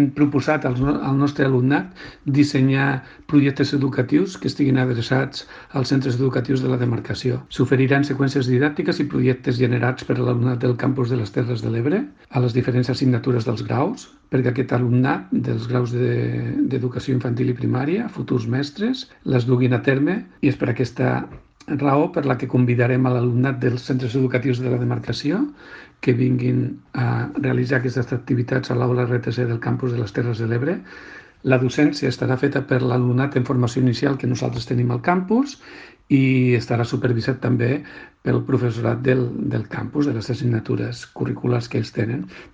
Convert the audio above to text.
hem proposat al nostre alumnat dissenyar projectes educatius que estiguin adreçats als centres educatius de la demarcació. S'oferiran seqüències didàctiques i projectes generats per l'alumnat del campus de les Terres de l'Ebre a les diferents assignatures dels graus, perquè aquest alumnat dels graus d'educació infantil i primària, futurs mestres, les duguin a terme, i és per aquesta raó per la que convidarem a l'alumnat dels centres educatius de la demarcació que vinguin a realitzar aquestes activitats a l'aula RTC del campus de les Terres de l'Ebre. La docència estarà feta per l'alumnat en formació inicial que nosaltres tenim al campus i estarà supervisat també pel professorat del campus, de les assignatures curriculars que ells tenen.